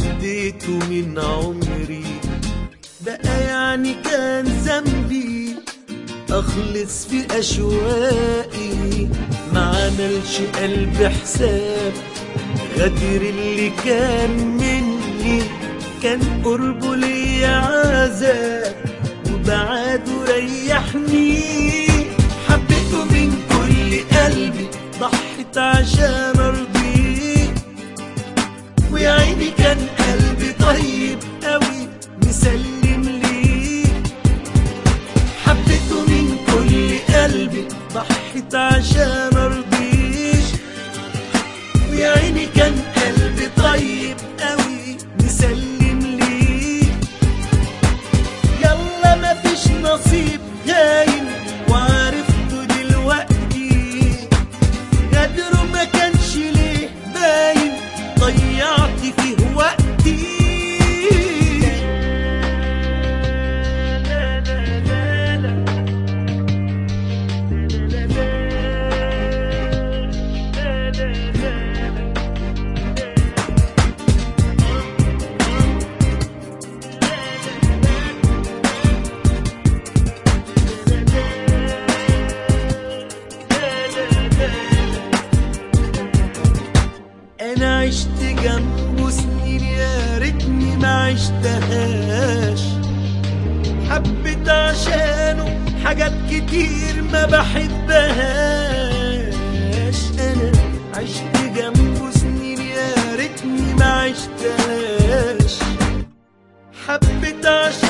اديته من عمري، بقى يعني كان ذنبي اخلص في اشواقي؟ ما عملش قلبي حساب غدر اللي كان مني، كان قربه ليا عذاب وبعاده ريحني. حبيته من كل قلبي، ضحيت عشان ارضيه، ويا عيني كان قلبي طيب قوي مسلم ليه. حبيته من كل قلبي، ضحيت عشان ارضيه، ويا عيني كان قلبي طيب قوي مسلم ليه. يلا مفيش نصيب خاين وعرفته دلوقتي، غدره ما كانش ليه باين، ضيعت فيه وقتي. انا عشت جنبه سنين يا ريتني ما عشتهاش، حبيت عشانه حاجات كتير ما بحبهاش. انا عشت جنبه سنين يا ريتني ما عشتهاش، حبيت عشانه